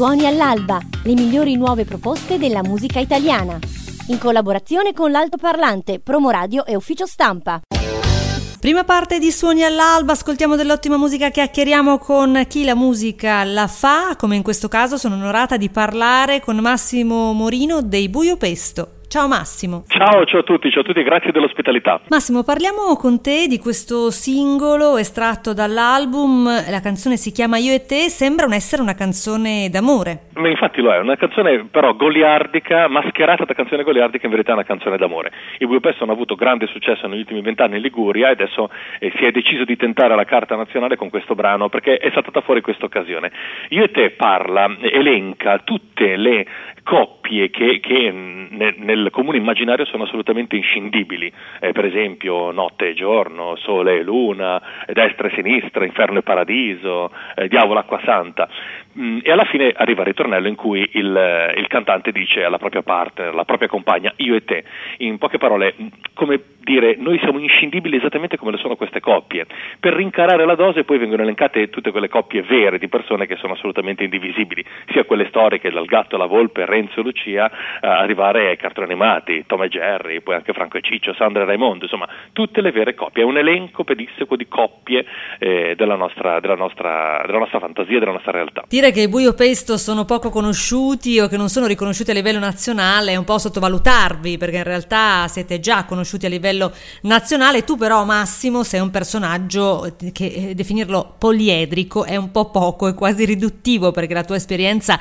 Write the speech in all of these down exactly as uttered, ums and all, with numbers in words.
Suoni all'alba, le migliori nuove proposte della musica italiana. In collaborazione con l'Altoparlante, Promoradio e Ufficio Stampa. Prima parte di Suoni all'alba, ascoltiamo dell'ottima musica, chiacchieriamo con chi la musica la fa, come in questo caso sono onorata di parlare con Massimo Morino dei Buio Pesto. Ciao Massimo. Ciao, ciao a tutti, ciao a tutti, grazie dell'ospitalità. Massimo, parliamo con te di questo singolo estratto dall'album, la canzone si chiama Io e te, sembra un essere una canzone d'amore. Ma infatti lo è, una canzone però goliardica, mascherata da canzone goliardica, in verità è una canzone d'amore. I Buio Pesto hanno avuto grande successo negli ultimi vent'anni in Liguria e adesso eh, si è deciso di tentare la carta nazionale con questo brano perché è saltata fuori questa occasione. Io e te parla, elenca tutte le coppie che, che nel, nel comune immaginario sono assolutamente inscindibili, eh, per esempio notte e giorno, sole e luna, destra e sinistra, inferno e paradiso, eh, diavolo acqua santa. Mm, e alla fine arriva il ritornello in cui il, il cantante dice alla propria partner, alla propria compagna, io e te. In poche parole, come dire, noi siamo inscindibili esattamente come lo sono queste coppie. Per rincarare la dose poi vengono elencate tutte quelle coppie vere di persone che sono assolutamente indivisibili, sia quelle storiche, dal gatto alla volpe, Renzo e Lucia, eh, arrivare ai cartoni animati, Tom e Jerry, poi anche Franco e Ciccio, Sandra e Raimondo, insomma tutte le vere coppie. È un elenco pedissequo di coppie eh, della nostra, della nostra, della nostra fantasia, della nostra realtà. Dire che i Buio Pesto sono poco conosciuti o che non sono riconosciuti a livello nazionale è un po' sottovalutarvi, perché in realtà siete già conosciuti a livello nazionale. Tu però, Massimo, sei un personaggio che eh, definirlo poliedrico è un po' poco, è quasi riduttivo, perché la tua esperienza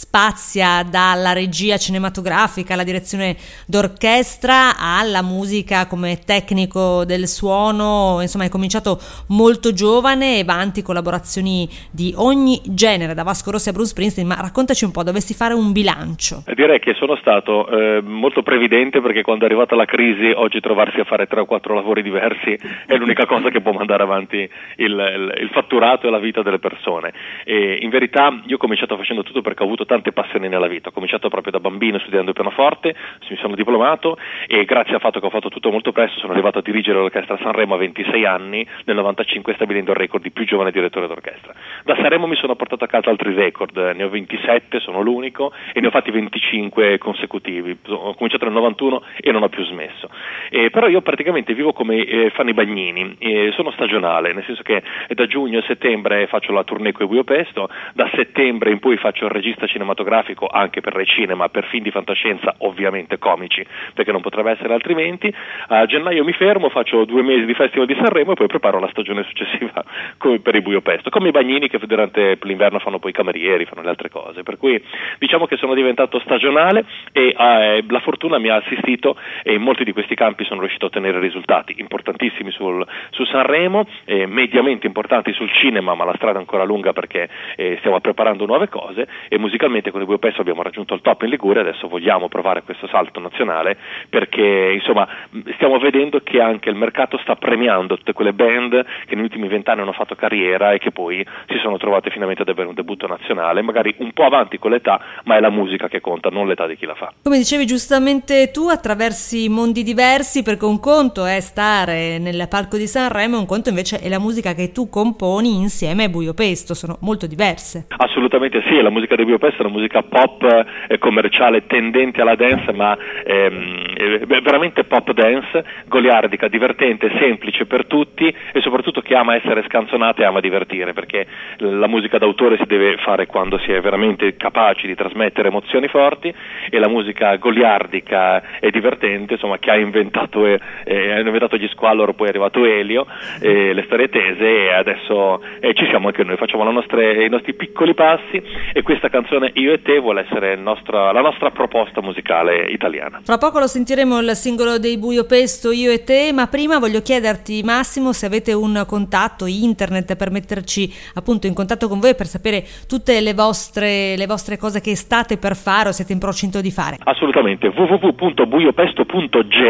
spazia dalla regia cinematografica alla direzione d'orchestra alla musica come tecnico del suono, insomma hai cominciato molto giovane e vanti collaborazioni di ogni genere, da Vasco Rossi a Bruce Springsteen. Ma raccontaci un po', dovessi fare un bilancio. Direi che sono stato eh, molto previdente, perché quando è arrivata la crisi oggi trovarsi a fare tre o quattro lavori diversi è l'unica cosa che può mandare avanti il, il, il fatturato e la vita delle persone. E in verità io ho cominciato facendo tutto perché ho avuto tante passioni nella vita. Ho cominciato proprio da bambino studiando il pianoforte, mi sono diplomato e grazie al fatto che ho fatto tutto molto presto sono arrivato a dirigere l'orchestra Sanremo a ventisei anni, nel novantacinque stabilendo il record di più giovane direttore d'orchestra. Da Sanremo mi sono portato a casa altri record, ne ho ventisette, sono l'unico, e ne ho fatti venticinque consecutivi. Ho cominciato nel novantuno e non ho più smesso. Eh, però io praticamente vivo come eh, fanno i bagnini, eh, sono stagionale, nel senso che da giugno a settembre faccio la tournée con i Buio Pesto, da settembre in poi faccio il regista cinematografico anche per Recinema, per film di fantascienza, ovviamente comici, perché non potrebbe essere altrimenti. A gennaio mi fermo, faccio due mesi di Festival di Sanremo e poi preparo la stagione successiva come per i Buio Pesto, come i bagnini che durante l'inverno fanno poi i camerieri, fanno le altre cose, per cui diciamo che sono diventato stagionale e eh, la fortuna mi ha assistito e in molti di questi campi sono riuscito a ottenere risultati importantissimi sul, su Sanremo, eh, mediamente importanti sul cinema, ma la strada è ancora lunga perché eh, stiamo preparando nuove cose, e musicalmente con i Buio Pesto abbiamo raggiunto il top in Liguria. Adesso vogliamo provare questo salto nazionale perché insomma stiamo vedendo che anche il mercato sta premiando tutte quelle band che negli ultimi vent'anni hanno fatto carriera e che poi si sono trovate finalmente ad avere un debutto nazionale, magari un po' avanti con l'età, ma è la musica che conta, non l'età di chi la fa. Come dicevi giustamente tu, attraversi mondi diversi, perché un conto è stare nel palco di Sanremo, un conto invece è la musica che tu componi insieme ai Buio Pesto, sono molto diverse. Assolutamente sì, la musica dei Buio Pesto è una musica pop eh, commerciale tendente alla dance, ma ehm, è veramente pop dance, goliardica, divertente, semplice per tutti e soprattutto che ama essere scanzonata e ama divertire, perché la musica d'autore si deve fare quando si è veramente capaci di trasmettere emozioni forti, e la musica goliardica e divertente, insomma, che ha inventato e, e ha inventato gli Squallor, poi è arrivato Elio, e le storie tese, e adesso eh, ci siamo anche noi, facciamo la nostre, i nostri piccoli passi, e questa canzone Io e te vuole essere il nostro, la nostra proposta musicale italiana. Fra poco lo sentiremo, il singolo dei Buio Pesto, Io e te, ma prima voglio chiederti, Massimo, se avete un contatto internet per metterci appunto in contatto con voi, per sapere tutte le vostre, le vostre cose che state per fare o siete in procinto di fare. Assolutamente, w w w punto buiopesto punto g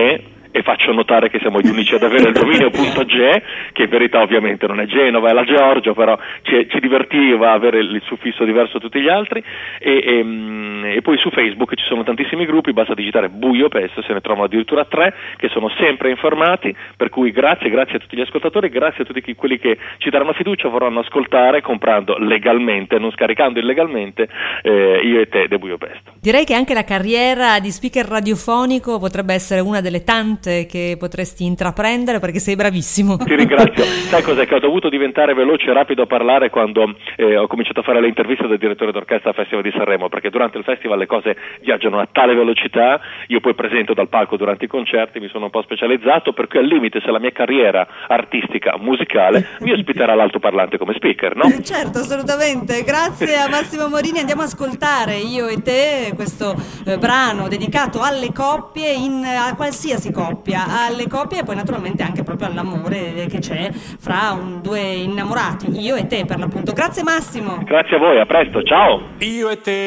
e faccio notare che siamo gli unici ad avere il dominio .ge, che in verità ovviamente non è Genova, è la Georgia, però ci, ci divertiva avere il suffisso diverso da tutti gli altri, e, e, e poi su Facebook ci sono tantissimi gruppi, basta digitare Buio Pest, se ne trovano addirittura tre che sono sempre informati, per cui grazie, grazie a tutti gli ascoltatori, grazie a tutti chi, quelli che ci daranno fiducia, vorranno ascoltare comprando legalmente, non scaricando illegalmente eh, Io e te de Buio Pest. Direi che anche la carriera di speaker radiofonico potrebbe essere una delle tante che potresti intraprendere, perché sei bravissimo. Ti ringrazio. Sai cos'è? Che ho dovuto diventare veloce e rapido a parlare quando eh, ho cominciato a fare le interviste del direttore d'orchestra al Festival di Sanremo, perché durante il festival le cose viaggiano a tale velocità, io poi presento dal palco durante i concerti, mi sono un po' specializzato, per cui al limite, se la mia carriera artistica, musicale, mi ospiterà l'altoparlante come speaker, no? Certo, assolutamente. Grazie a Massimo Morini. Andiamo a ascoltare Io e te, questo eh, brano dedicato alle coppie, in, a qualsiasi coppia, alle coppie e poi naturalmente anche proprio all'amore che c'è fra un, due innamorati, io e te per l'appunto. Grazie Massimo. Grazie a voi, a presto, ciao. Io e te,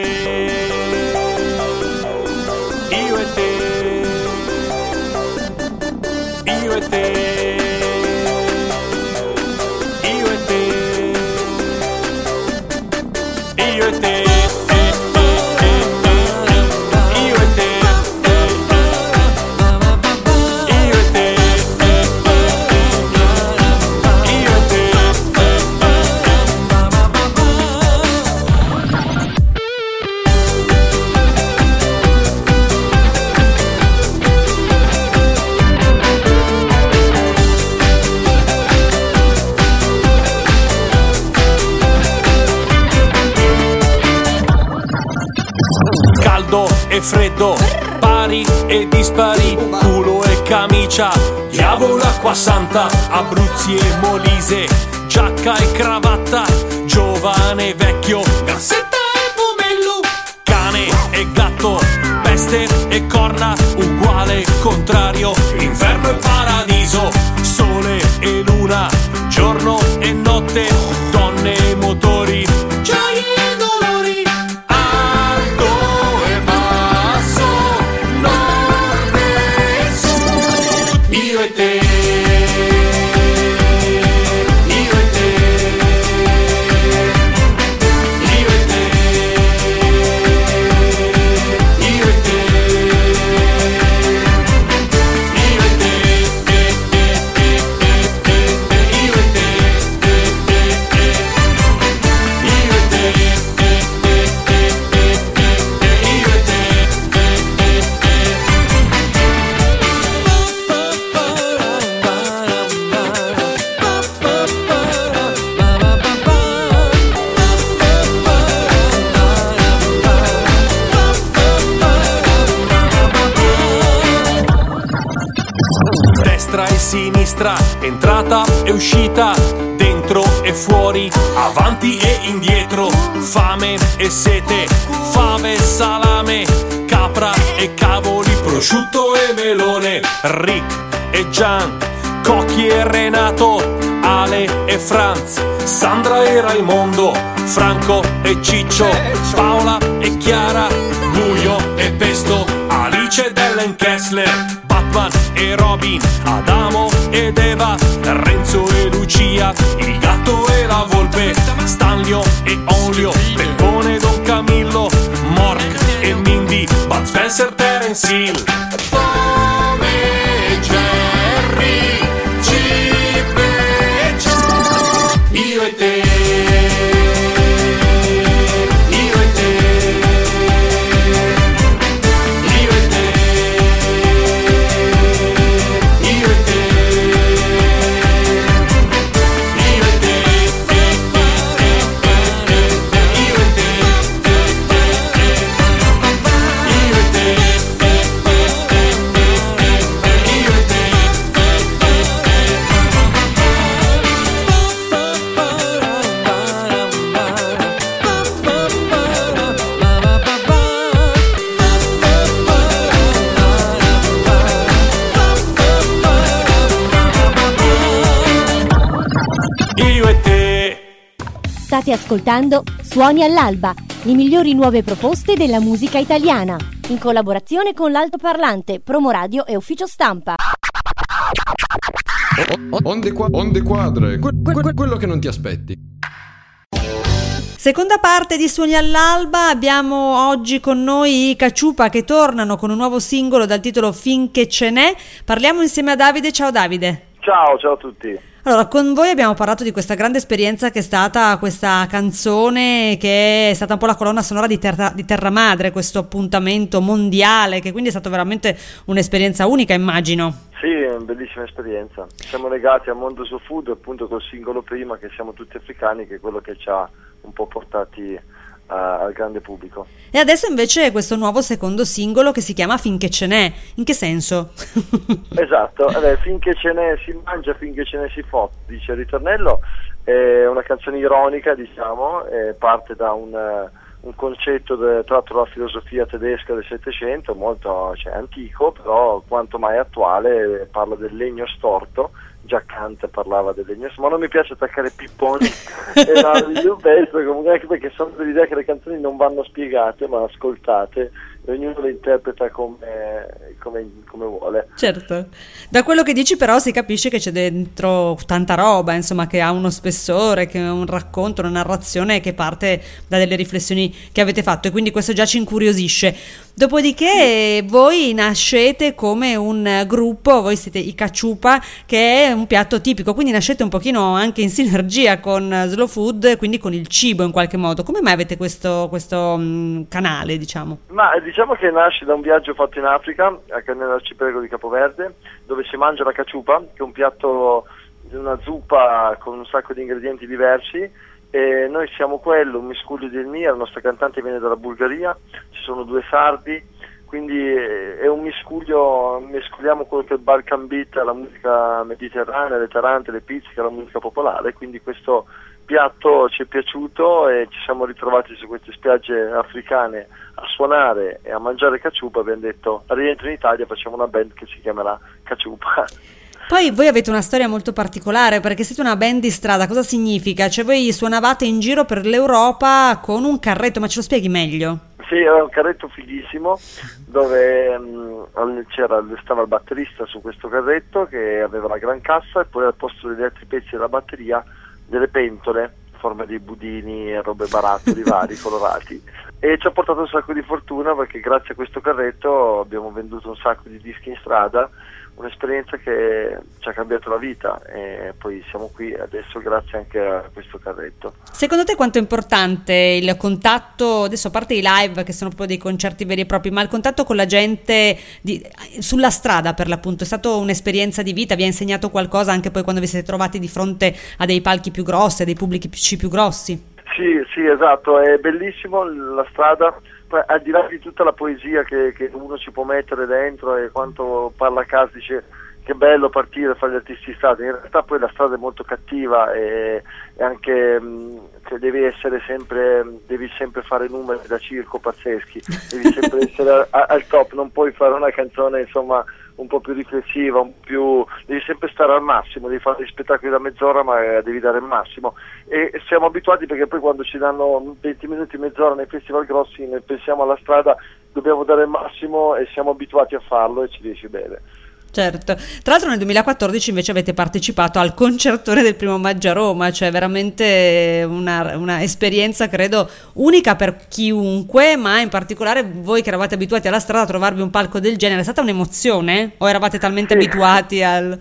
io e te, io e te, io e te, io e te. E freddo, pari e dispari, culo e camicia, diavolo acqua santa, Abruzzi e Molise, giacca e cravatta, giovane e vecchio, gazzetta e pomello, cane e gatto, peste e corna, uguale e contrario, inferno e paradiso, sole e luna, giorno e notte, donne e motori, gioie e dolori, alto e basso, nord e sud, io e te. Sinistra, entrata e uscita, dentro e fuori, avanti e indietro, fame e sete, fave e salame, capra e cavoli, prosciutto e melone, Rick e Gian, Cocchi e Renato, Ale e Franz, Sandra e Raimondo, Franco e Ciccio, Paola e Chiara, Buio e Pesto, Alice ed Ellen Kessler, Batman e Robin, Adamo ed Eva, Renzo e Lucia, il gatto e la volpe, Stanlio e Onlio, Peppone e Don Camillo, Mork e Mindy, Bud Spencer, Terence Hill, Tom e Jerry, Chip e Chop, io e te. State ascoltando Suoni all'alba, le migliori nuove proposte della musica italiana, in collaborazione con l'Altoparlante, Promoradio e Ufficio Stampa. Onde, qua- onde quadre, que- que- quello che non ti aspetti. Seconda parte di Suoni all'alba, abbiamo oggi con noi i Caciupa che tornano con un nuovo singolo dal titolo Finché ce n'è. Parliamo insieme a Davide. Ciao Davide. Ciao, ciao a tutti. Allora, con voi abbiamo parlato di questa grande esperienza che è stata questa canzone, che è stata un po' la colonna sonora di Terra, di Terra Madre, questo appuntamento mondiale, che quindi è stata veramente un'esperienza unica, immagino. Sì, è una bellissima esperienza. Siamo legati al mondo Slow Food, appunto col singolo prima, che siamo tutti africani, che è quello che ci ha un po' portati uh, al grande pubblico. E adesso invece questo nuovo secondo singolo che si chiama Finché ce n'è. In che senso? Esatto, allora, finché ce n'è si mangia, finché ce n'è si fotte, dice il ritornello. È una canzone ironica, diciamo, e parte da un, uh, un concetto de, tratto dalla filosofia tedesca del Settecento, molto cioè, antico, però quanto mai attuale. Parla del legno storto. Già Kant parlava del legno, ma non mi piace attaccare pipponi e no, io penso comunque, anche perché sono dell'idea che le canzoni non vanno spiegate ma ascoltate e ognuno le interpreta come, come, come vuole. Certo, da quello che dici però si capisce che c'è dentro tanta roba, insomma, che ha uno spessore, che è un racconto, una narrazione che parte da delle riflessioni che avete fatto, e quindi questo già ci incuriosisce. Dopodiché voi nascete come un gruppo, voi siete i Caciupa, che è un piatto tipico, quindi nascete un pochino anche in sinergia con Slow Food, quindi con il cibo in qualche modo. Come mai avete questo, questo mh, canale, diciamo? Ma diciamo che nasce da un viaggio fatto in Africa, nell'arcipelago di Capoverde, dove si mangia la caciupa, che è un piatto, una zuppa con un sacco di ingredienti diversi. E noi siamo quello, un miscuglio di etnia, la nostra cantante viene dalla Bulgaria, ci sono due sardi, quindi è un miscuglio, mescoliamo quello che è il Balkan Beat, la musica mediterranea, le tarante, le pizziche, la musica popolare, quindi questo piatto ci è piaciuto e ci siamo ritrovati su queste spiagge africane a suonare e a mangiare caciupa. Abbiamo detto, rientro in Italia, facciamo una band che si chiamerà Caciupa. Poi voi avete una storia molto particolare, perché siete una band di strada. Cosa significa? Cioè voi suonavate in giro per l'Europa con un carretto, ma ce lo spieghi meglio? Sì, era un carretto fighissimo dove mh, c'era, stava il batterista su questo carretto che aveva la gran cassa e poi al posto degli altri pezzi della batteria delle pentole in forma di budini e robe barattoli vari, colorati. E ci ha portato un sacco di fortuna perché grazie a questo carretto abbiamo venduto un sacco di dischi in strada, un'esperienza che ci ha cambiato la vita e poi siamo qui adesso grazie anche a questo carretto. Secondo te quanto è importante il contatto, adesso a parte i live che sono proprio dei concerti veri e propri, ma il contatto con la gente di, sulla strada per l'appunto, è stata un'esperienza di vita, vi ha insegnato qualcosa anche poi quando vi siete trovati di fronte a dei palchi più grossi, a dei pubblici più grossi? Sì, sì, esatto, è bellissimo la strada. Al di là di tutta la poesia che, che uno ci può mettere dentro e quanto parla a casa, dice che bello partire e fare gli artisti di strada, in realtà poi la strada è molto cattiva e, e anche mh, cioè devi essere sempre, devi sempre fare numeri da circo pazzeschi, devi sempre essere a, al top, non puoi fare una canzone insomma un po' più riflessiva, un più, devi sempre stare al massimo, devi fare dei spettacoli da mezz'ora ma devi dare il massimo e siamo abituati perché poi quando ci danno venti minuti, mezz'ora nei festival grossi noi pensiamo alla strada, dobbiamo dare il massimo e siamo abituati a farlo e ci riesce bene. Certo, tra l'altro nel duemilaquattordici invece avete partecipato al concertone del primo maggio a Roma, cioè veramente una, una esperienza credo unica per chiunque, ma in particolare voi che eravate abituati alla strada a trovarvi un palco del genere, è stata un'emozione o eravate talmente sì. abituati al...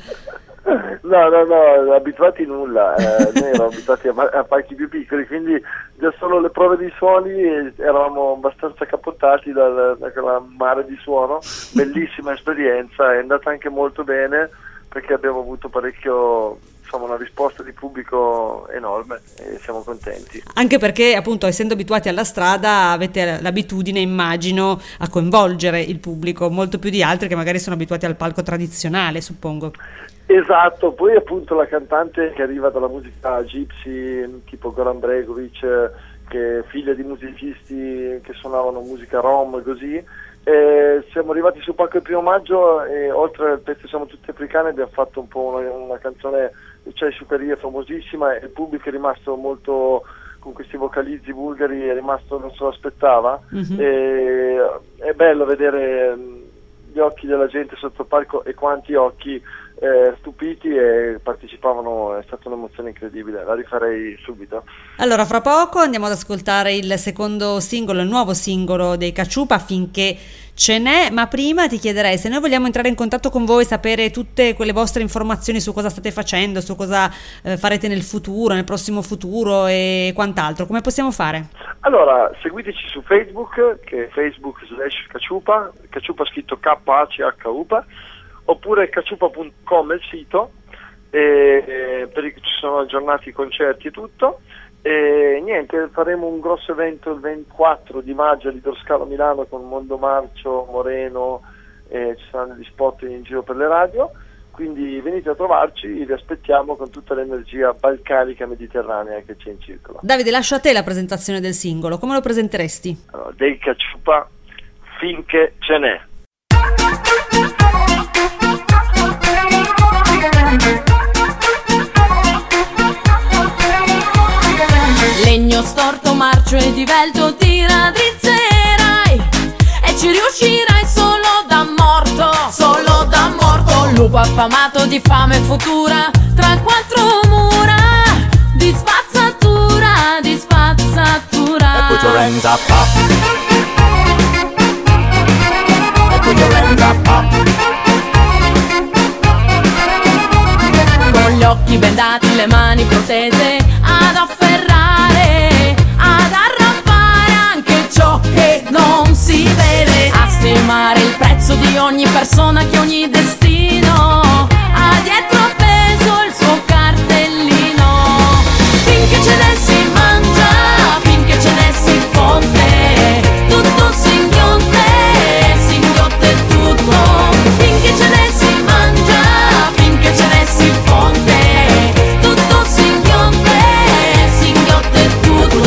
No, no, no, abituati nulla, eh, noi eravamo abituati a, a palchi più piccoli, quindi già solo le prove di suoni eravamo abbastanza capottati dal, da quella mare di suono, bellissima esperienza, è andata anche molto bene perché abbiamo avuto parecchio, insomma una risposta di pubblico enorme e siamo contenti. Anche perché appunto essendo abituati alla strada avete l'abitudine, immagino, a coinvolgere il pubblico molto più di altri che magari sono abituati al palco tradizionale, suppongo. Esatto, poi appunto la cantante che arriva dalla musica gypsy tipo Goran Bregovic, che è figlia di musicisti che suonavano musica rom e così, e siamo arrivati sul palco il primo maggio e oltre al pezzo Siamo tutti africani abbiamo fatto un po' una, una canzone, cioè Sucaria, famosissima, e il pubblico è rimasto molto, con questi vocalizzi bulgari, è rimasto, non se lo aspettava. Mm-hmm. E è bello vedere gli occhi della gente sotto il palco e quanti occhi eh, stupiti e partecipavano, è stata un'emozione incredibile, la rifarei subito. Allora, fra poco andiamo ad ascoltare il secondo singolo, il nuovo singolo dei Caciupa, Finché ce n'è, ma prima ti chiederei se noi vogliamo entrare in contatto con voi, sapere tutte quelle vostre informazioni su cosa state facendo, su cosa eh, farete nel futuro, nel prossimo futuro e quant'altro, come possiamo fare? Allora, seguiteci su Facebook, che è Facebook slash Caciupa, Caciupa scritto K A C H U P A, oppure caciupa punto com è il sito, e, e, per, ci sono aggiornati i concerti e tutto. E niente, faremo un grosso evento il ventiquattro di maggio a Lido Scalo Milano con Mondo Marcio, Moreno, e ci saranno degli spot in giro per le radio, quindi venite a trovarci, vi aspettiamo con tutta l'energia balcanica mediterranea che c'è in circolo. Davide, lascio a te la presentazione del singolo, come lo presenteresti? Allora, dei Caciupa, Finché ce n'è. Legno storto, marcio e divelto ti raddrizzerai e ci riuscirai solo da morto, solo da morto. Lupo affamato di fame futura tra quattro mura, di spazzatura, di spazzatura. Put your hands up, up. Put your hands up, up. Con gli occhi bendati, le mani protese ad afferrare, ad arrampare anche ciò che non si vede, a stimare il prezzo di ogni persona che ogni destino ha dietro appeso il suo cartellino. Finché ce ne si mangia, finché ce ne si fonde, tutto singhiozze, singhiozze tutto. Finché ce ne si mangia, finché ce ne si fonde, tutto singhiozze, singhiozze tutto.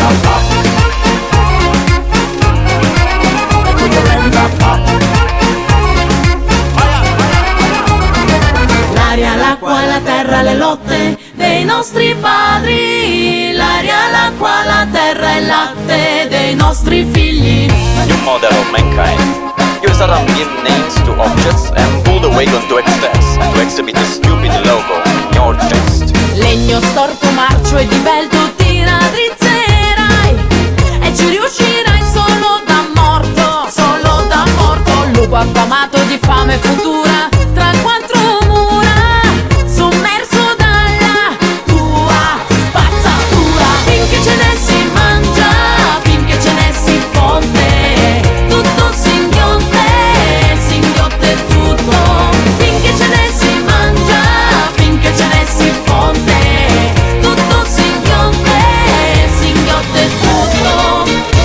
L'aria, l'acqua, la terra, le lotte dei nostri padri. L'aria, l'acqua, la terra e il latte dei nostri figli. New model of mankind. You suddenly give names to objects and pull the wagon to excess to exhibit a stupid logo in your chest. Legno storto, marcio e divelto ti raddrizzerai e ci riuscirai solo da morto, solo da morto. Lupo affamato di fame futura tra quattro mura, sommerso dalla tua spazzatura. Finché ce ne si mangia, finché ce ne si fonde, tutto singhiozze, singhiozze tutto. Finché ce ne si mangia, finché ce ne si fonde, tutto singhiozze, singhiozze tutto.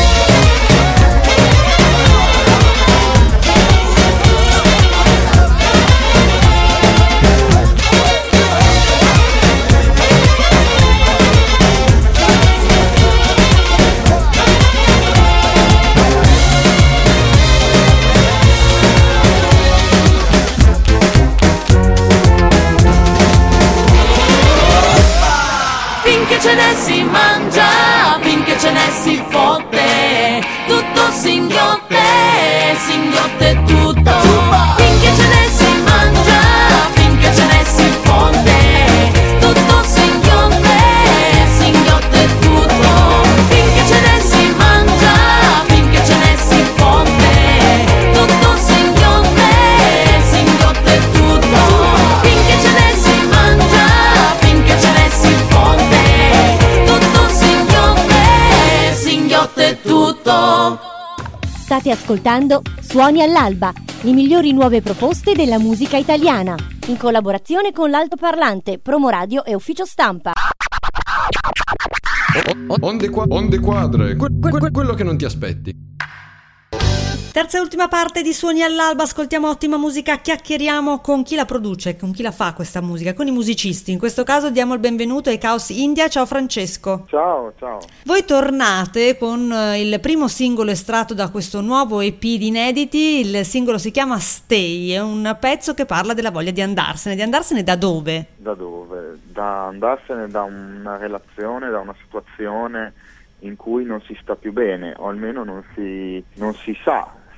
Finché ce ne si mangia, finché ce ne si fotte, tutto singhiozze, singhiozze tutto. Finché ce ne si mangia, finché ce ne si fonde, tutto singhiozze, singhiozze tutto. Finché ce ne si mangia, finché ce ne si fonde, tutto singhiozze, singhiozze tutto. Finché ce ne si mangia, finché ce ne si fonde, tutto singhiozze, singhiozze tutto. State ascoltando Suoni all'alba, le migliori nuove proposte della musica italiana, in collaborazione con l'Altoparlante, Promoradio e Ufficio Stampa. Onde, qua- onde quadre, que- que- que- quello che non ti aspetti. Terza e ultima parte di Suoni all'alba, ascoltiamo ottima musica, chiacchieriamo con chi la produce, con chi la fa questa musica, con i musicisti. In questo caso diamo il benvenuto ai Chaos India. Ciao Francesco. Ciao, ciao. Voi tornate con eh, il primo singolo estratto da questo nuovo E P di inediti. Il singolo si chiama Stay, è un pezzo che parla della voglia di andarsene. Di andarsene da dove? Da dove? Da andarsene da una relazione, da una situazione in cui non si sta più bene, o almeno non si, non si sa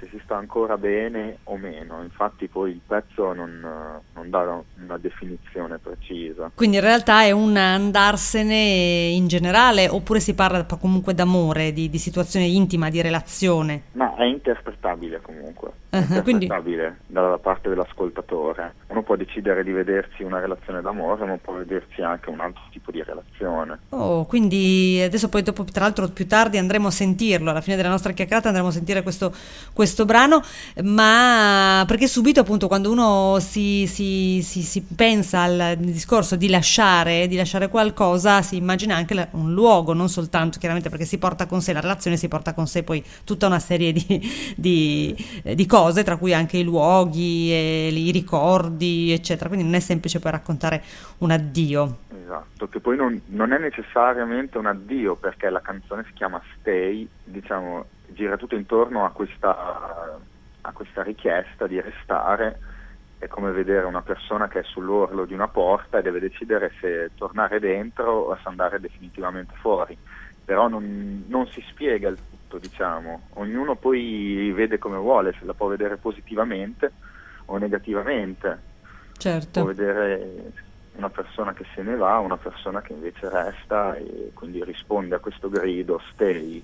se si sta ancora bene o meno. Infatti poi il pezzo non, non dà una definizione precisa. Quindi in realtà è un andarsene in generale, oppure si parla comunque d'amore, di, di situazione intima, di relazione? Ma è interpretabile comunque, è Uh-huh, interpretabile quindi... dalla parte dell'ascoltatore. Uno può decidere di vedersi una relazione d'amore, ma può vedersi anche un altro tipo di relazione. Oh, quindi adesso poi dopo, tra l'altro più tardi andremo a sentirlo, alla fine della nostra chiacchierata andremo a sentire questo, questo brano, ma perché subito appunto quando uno si, si, si, si pensa al discorso di lasciare, di lasciare qualcosa, si immagina anche un luogo, non soltanto chiaramente perché si porta con sé la relazione, si porta con sé poi tutta una serie di, di, di cose, tra cui anche i luoghi e i ricordi eccetera, quindi non è semplice poi raccontare un addio. Esatto, che poi non, non è necessariamente un addio, perché la canzone si chiama Stay, diciamo, gira tutto intorno a questa, a questa richiesta di restare. È come vedere una persona che è sull'orlo di una porta e deve decidere se tornare dentro o se andare definitivamente fuori, però non, non si spiega il tutto, diciamo, ognuno poi vede come vuole, se la può vedere positivamente o negativamente. Certo. Può vedere una persona che se ne va, una persona che invece resta e quindi risponde a questo grido stay.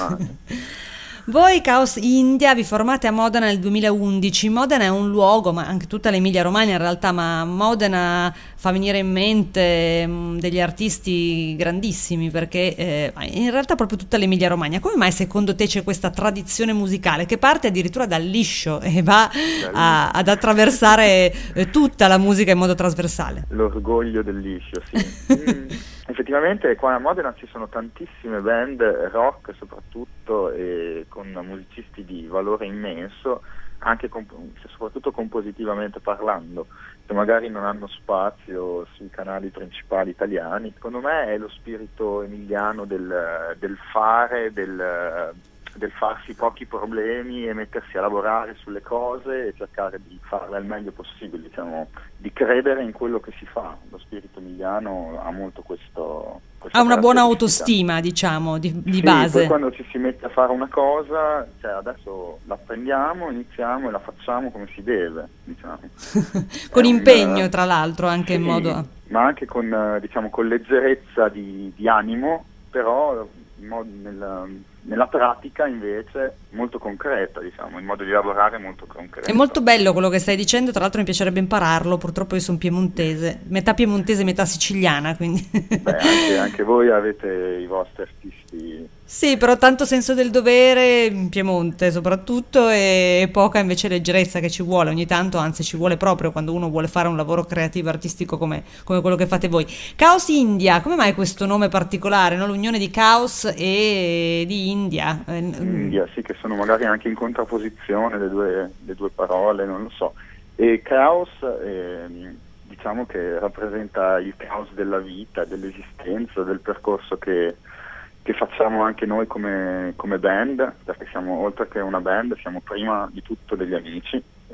Voi Caos India vi formate a Modena nel duemilaundici. Modena è un luogo, ma anche tutta l'Emilia Romagna in realtà, ma Modena fa venire in mente mh, degli artisti grandissimi, perché eh, in realtà proprio tutta l'Emilia Romagna. Come mai secondo te c'è questa tradizione musicale che parte addirittura dal liscio e va a, ad attraversare eh, tutta la musica in modo trasversale? L'orgoglio del liscio, sì. mm. Effettivamente qua a Modena ci sono tantissime band rock soprattutto, e con musicisti di valore immenso, anche comp- soprattutto compositivamente parlando, che magari non hanno spazio sui canali principali italiani. Secondo me è lo spirito emiliano del, del fare, del, del farsi pochi problemi e mettersi a lavorare sulle cose e cercare di farle al meglio possibile, diciamo, di credere in quello che si fa. Lo spirito emiliano ha molto questo, ha una buona autostima, diciamo, di, di sì, base. Poi quando ci si mette a fare una cosa, cioè adesso la prendiamo, iniziamo e la facciamo come si deve, diciamo. Con È impegno un, tra l'altro, anche sì, in modo, ma anche con, diciamo, con leggerezza di, di animo, però in modo, nel, nella pratica invece molto concreta, diciamo, il modo di lavorare molto concreto. È molto bello quello che stai dicendo, tra l'altro mi piacerebbe impararlo, purtroppo io sono piemontese, metà piemontese, metà siciliana, quindi... Beh, anche, anche voi avete i vostri artisti... Sì, però tanto senso del dovere in Piemonte soprattutto, e poca invece leggerezza che ci vuole ogni tanto, anzi ci vuole proprio quando uno vuole fare un lavoro creativo artistico come, come quello che fate voi. Caos India, come mai questo nome particolare, no? L'unione di Caos e di India? India, sì, che sono magari anche in contrapposizione le due, le due parole, non lo so. E Caos, eh, diciamo che rappresenta il caos della vita, dell'esistenza, del percorso che... che facciamo anche noi come, come band, perché siamo, oltre che una band, siamo prima di tutto degli amici, e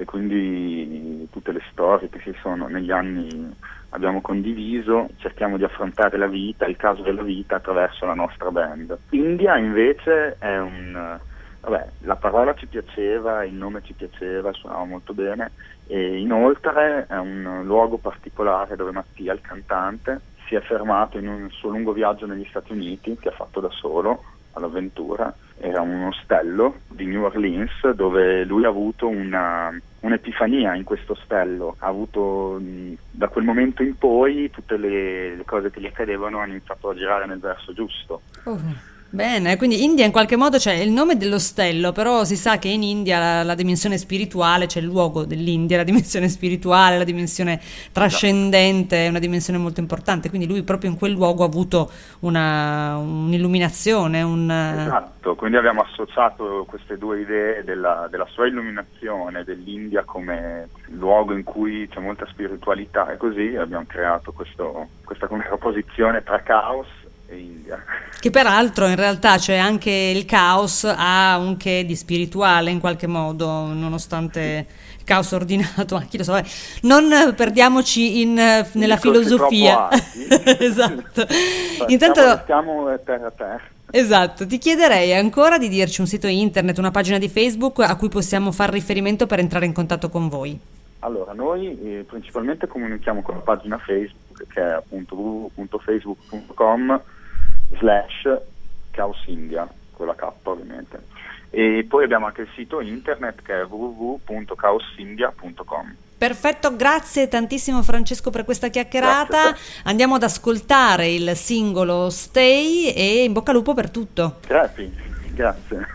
quindi tutte le storie che si sono negli anni abbiamo condiviso, cerchiamo di affrontare la vita, il caso della vita attraverso la nostra band. India invece è un... vabbè, la parola ci piaceva, il nome ci piaceva, suonava molto bene, e inoltre è un luogo particolare dove Mattia, il cantante, si è fermato in un suo lungo viaggio negli Stati Uniti, che ha fatto da solo, all'avventura. Era un ostello di New Orleans dove lui ha avuto una, un'epifania in questo ostello. Ha avuto, da quel momento in poi, tutte le, le cose che gli accadevano hanno iniziato a girare nel verso giusto. Oh. Bene, quindi India in qualche modo c'è il nome dell'ostello, però si sa che in India la, la dimensione spirituale, c'è il luogo dell'India, la dimensione spirituale, la dimensione trascendente è una dimensione molto importante, quindi lui proprio in quel luogo ha avuto una, un'illuminazione. Un... Esatto, quindi abbiamo associato queste due idee della, della sua illuminazione, dell'India come luogo in cui c'è molta spiritualità, e così abbiamo creato questo, questa contrapposizione tra caos e India. Che peraltro in realtà c'è anche il caos, ha un che di spirituale in qualche modo, nonostante il caos ordinato, ma chi lo sa, non perdiamoci in, nella filosofia. Esatto. Intanto stiamo terra a terra. Esatto, ti chiederei ancora di dirci un sito internet, una pagina di Facebook a cui possiamo far riferimento per entrare in contatto con voi. Allora, noi eh, principalmente comunichiamo con la pagina Facebook, che è appunto w w w punto facebook punto com slash Chaos India, con la K ovviamente. E poi abbiamo anche il sito internet che è w w w punto chaos india punto com. Perfetto, grazie tantissimo Francesco per questa chiacchierata. Andiamo ad ascoltare il singolo Stay e in bocca al lupo per tutto. Grazie, grazie.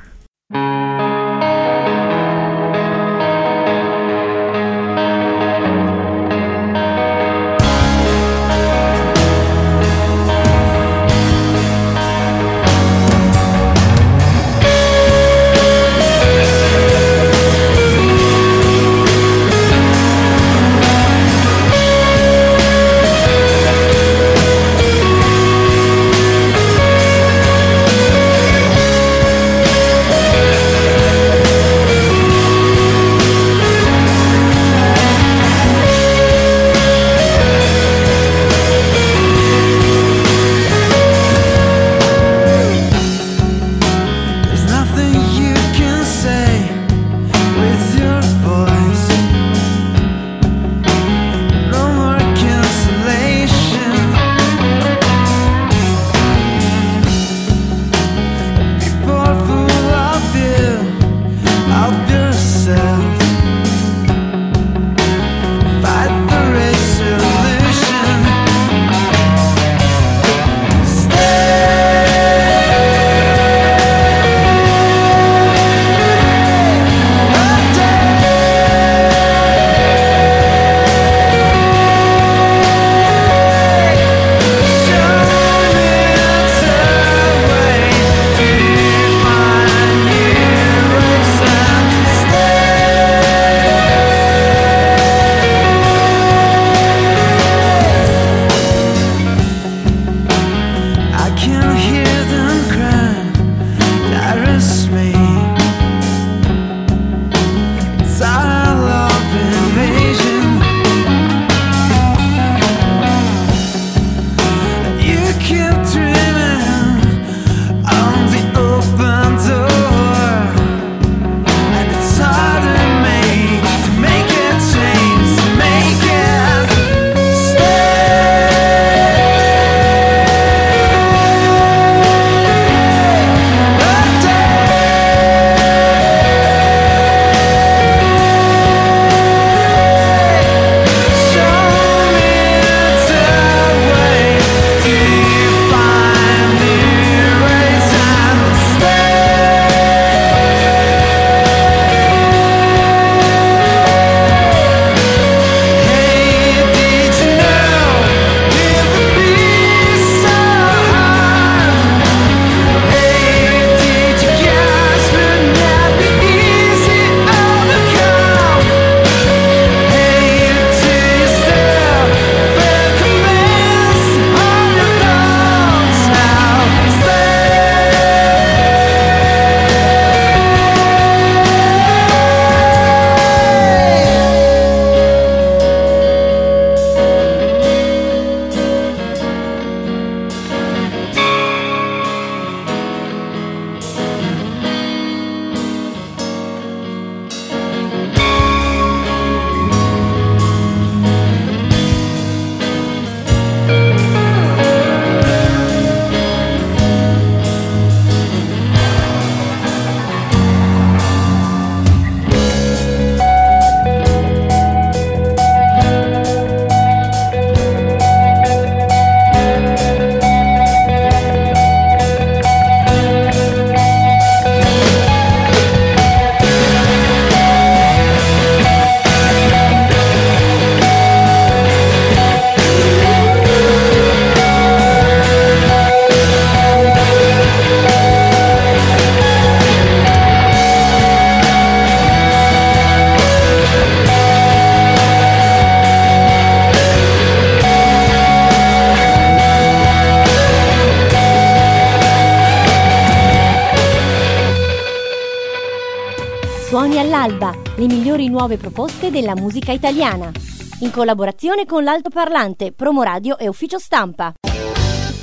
Suoni all'alba, le migliori nuove proposte della musica italiana. In collaborazione con l'altoparlante, Promoradio e Ufficio Stampa.